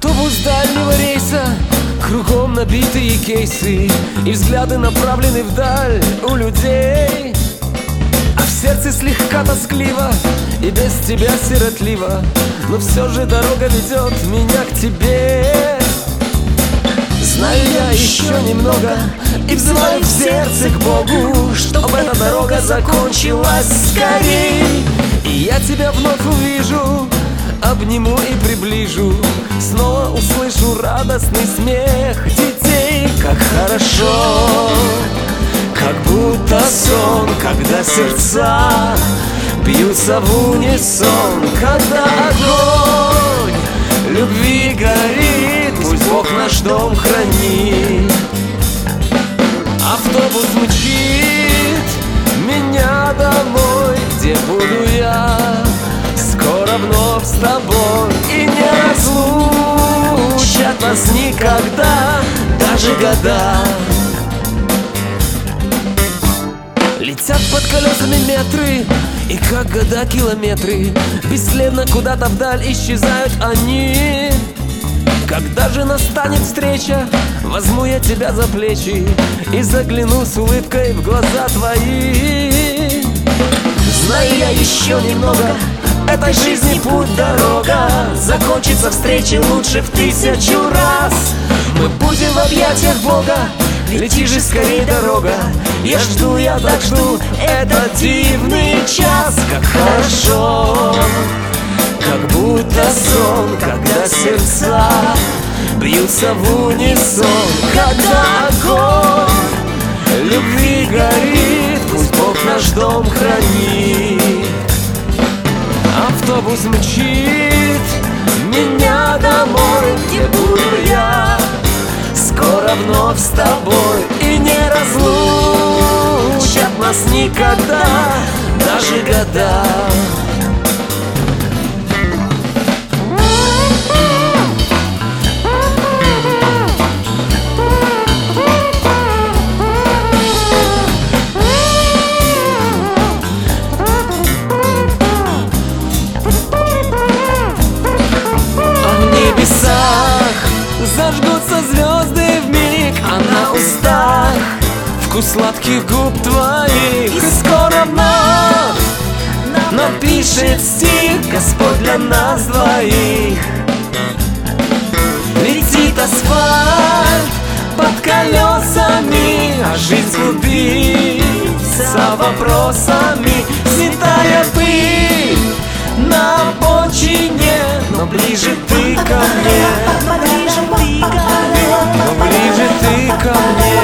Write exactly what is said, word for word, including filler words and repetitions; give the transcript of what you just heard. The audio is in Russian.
Автобус дальнего рейса, кругом набитые кейсы, и взгляды направлены вдаль у людей. А в сердце слегка тоскливо и без тебя сиротливо, но все же дорога ведет меня к тебе. Знаю я еще немного и взываю в сердце к Богу, чтобы эта дорога закончилась скорей. И я тебя вновь увижу, обниму и приближу, снова услышу радостный смех детей. Как хорошо, как будто сон, когда сердца бьются в унисон, когда огонь любви горит, пусть Бог наш дом хранит. Автобус мчит меня домой, где буду я скоро вновь с тобой, и не разлучат нас никогда, даже года. Летят под колесами метры, и как года километры, бесследно куда-то вдаль исчезают они. Когда же настанет встреча, возьму я тебя за плечи и загляну с улыбкой в глаза твои. Знаю я еще немного, этой жизни путь дорога, закончится встреча лучше в тысячу раз. Мы будем в объятиях Бога, лети же скорей, дорога. Я жду, я так жду этот дивный час. Как хорошо, как будто сон, когда сердца бьются в унисон, когда огонь любви горит, пусть Бог наш дом хранит. Автобус мчит меня домой, где буду я скоро вновь с тобой, и не разлучат нас никогда, даже года. Зажгутся звезды вмиг, а на устах вкус сладких губ твоих. И скоро вновь напишет стих Господь для нас двоих. Летит асфальт под колесами, а жизнь клубится вопросами. Взлетая пыль на обочине, но ближе ты ко мне, но ближе ты ко мне.